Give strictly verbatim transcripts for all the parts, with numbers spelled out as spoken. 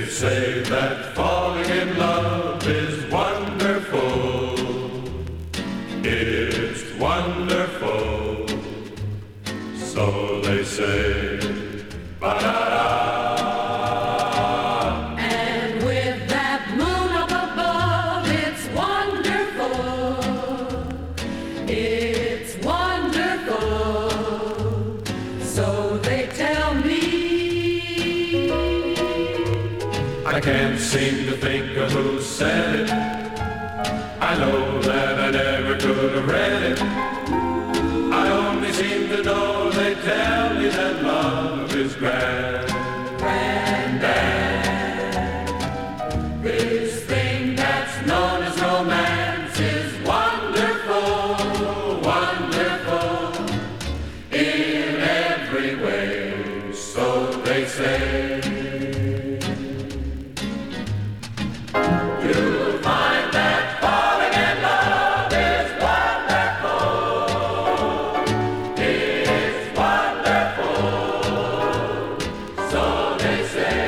say that falling in love is wonderful. It's wonderful. So they say. Ba-da-da. And with that moon up above, it's wonderful. It's wonderful. So they tell me. I can't seem to think of who said it. I know that I never could have read it. I only seem to know they tell me that love is grand. Granddad, this thing that's known as romance is wonderful, wonderful in every way. So they say. You'll find that falling in love is wonderful. It's wonderful. So they say.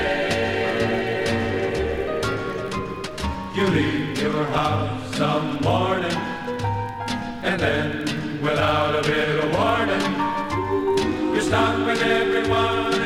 You leave your house some morning, and then, without a bit of warning, you're stopping everyone